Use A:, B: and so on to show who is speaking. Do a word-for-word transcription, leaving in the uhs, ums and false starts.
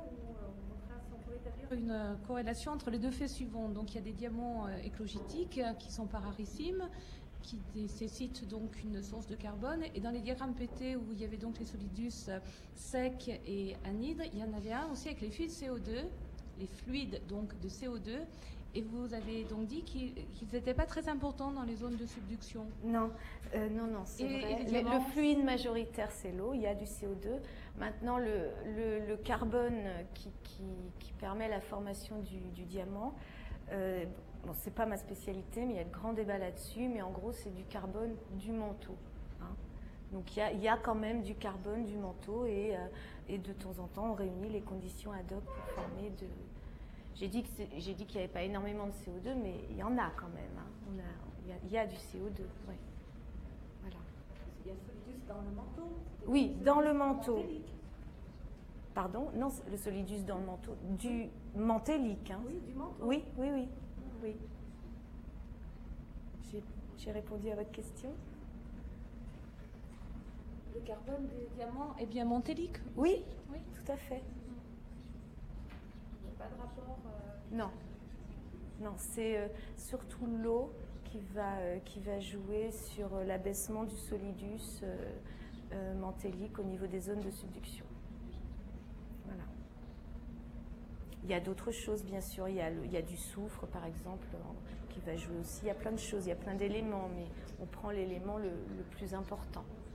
A: où euh, on montrera si on peut établir une euh, corrélation entre les deux faits suivants. Donc il y a des diamants euh, éclogitiques euh, qui sont pas rarissimes, qui nécessitent donc une source de carbone. Et dans les diagrammes P T où il y avait donc les solidus euh, secs et anides, il y en avait un aussi avec les fluides C O deux, les fluides donc de C O deux. Et vous avez donc dit qu'ils n'étaient pas très importants dans les zones de subduction.
B: Non, euh, non, non, c'est
A: Et-
B: vrai.
A: et les
B: Le-
A: diamants
B: le fluide majoritaire, c'est l'eau, il y a du C O deux. Maintenant, le, le- le carbone qui, qui- qui permet la formation du, du diamant, euh, bon, c'est pas ma spécialité, mais il y a de grands débats là-dessus, mais en gros, c'est du carbone du manteau. Hein. Donc, il y, a, il y a quand même du carbone du manteau et, euh, et de temps en temps, on réunit les conditions ad hoc pour former de... J'ai dit qu'il n'y avait pas énormément de C O deux, mais il y en a quand même. Hein. On a, il, y a, il y a du C O deux, ouais. Voilà.
A: Il y a le solidus dans le manteau.
B: Oui, dans le manteau. Pardon? Non, le solidus dans le manteau. Du mantélique. Hein.
A: Oui, du manteau.
B: Oui, oui, oui. oui. J'ai répondu à votre question?
A: Le carbone des diamants est bien mantélique?
B: Oui,
A: Oui.
B: tout à fait.
A: Il n'y a pas de rapport. euh,
B: Non, non, c'est euh, surtout l'eau qui va, euh, qui va jouer sur euh, l'abaissement du solidus euh, euh, mantélique au niveau des zones de subduction. Voilà. Il y a d'autres choses, bien sûr. Il y a, le- il y a du soufre, par exemple, en- qui va jouer aussi. Il y a plein de choses, il y a plein d'éléments, mais on prend l'élément le, le plus important.